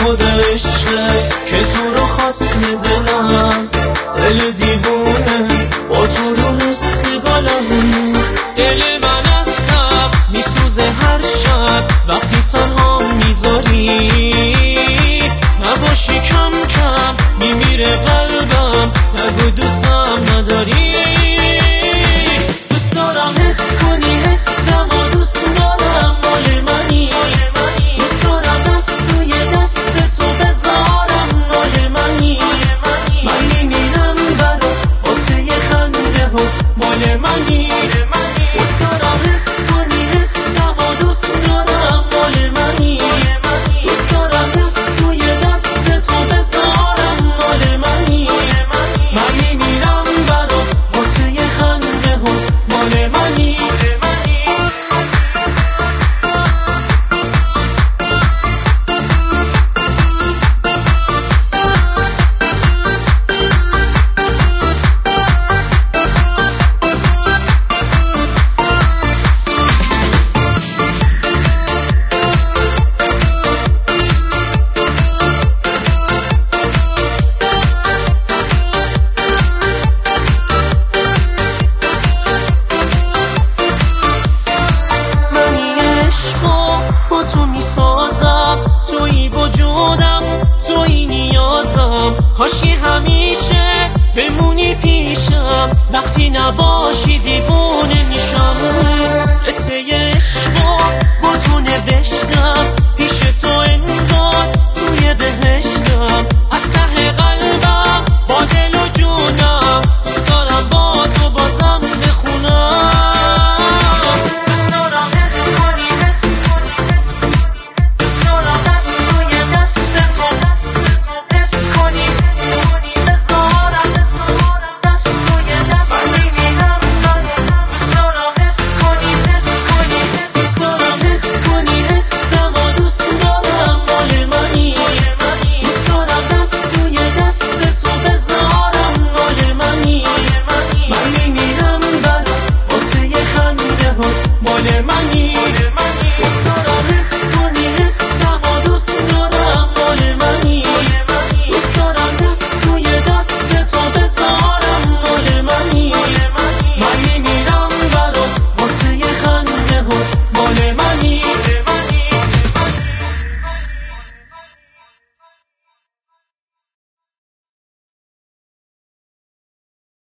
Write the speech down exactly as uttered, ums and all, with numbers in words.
خود عشقه که تو رو خواست دلم، دل دیوونه با تو رو استقالم. دل من از تب میسوزه هر شب وقتی تنها میذاری، نباشی کم کم میمیره قلبم، نگو دوستم نداری. دوست دارم حس کنی حسم و دوست دارم مال منی، دوست دارم دست توی دست تو بذارم مال منی. من میمیرم برات واسه یه خنده هات مال منی. دوست دارم حس کنی حسم و دوست دارم مال منی، دوست دارم دست توی دست تو بذارم مال منی. من میمیرم برات واسه یه خنده هات مال منی. تو میسازم، توی وجودم، توی نیازم، کاشی همیشه بمونی پیشم، وقتی نباشی دیوونه میشم. قصه عشقو با تو نوشتم، پیش تو انگار توی بهشتم، از ته قلبم با دل و جونم دوست دارم با تو بازم بخونم. مال منی.